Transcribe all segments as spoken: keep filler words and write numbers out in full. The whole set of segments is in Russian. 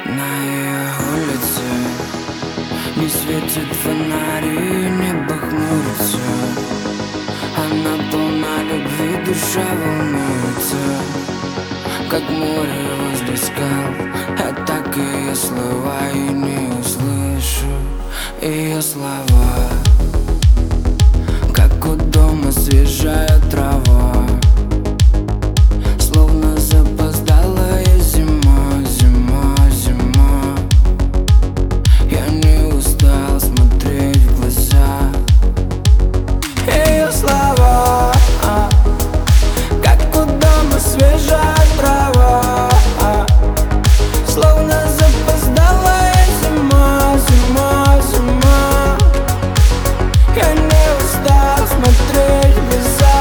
На ее улице не светит фонари, небо хмурится. Она полна любви, душа волнуется, как море возле скал. Я так ее слова и не услышу ее слова. Как у дома свежая трава, словно запоздалая зима, зима, зима. Я не устал смотреть в глаза. Ее слова, как у дома свежая трава, словно запоздалая зима, зима, зима. Я не устал смотреть в глаза.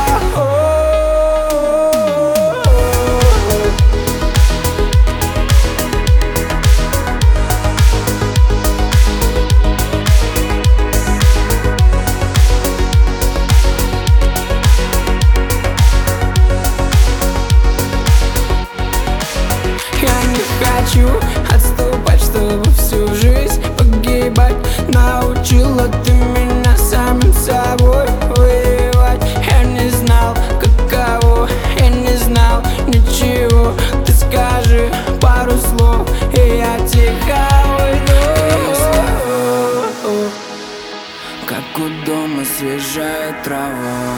Я не хочу отступать, чтобы всю жизнь погибать. Научила ты меня самим собой воевать. Я не знал, каково, я не знал ничего. Ты скажи пару слов, и я тихо уйду. Как у дома свежая трава,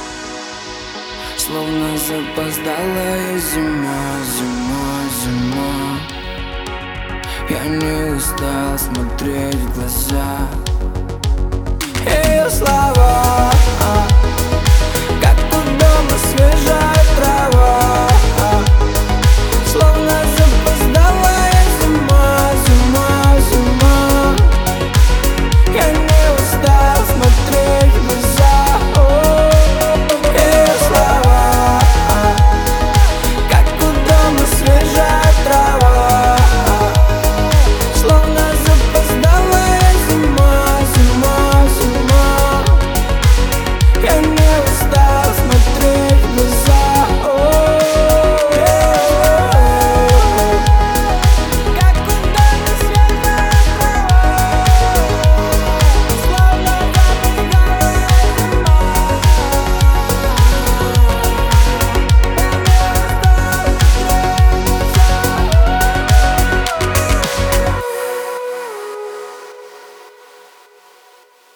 словно запоздалая зима, зима, зима. Я не устал смотреть в глаза. Ее слова,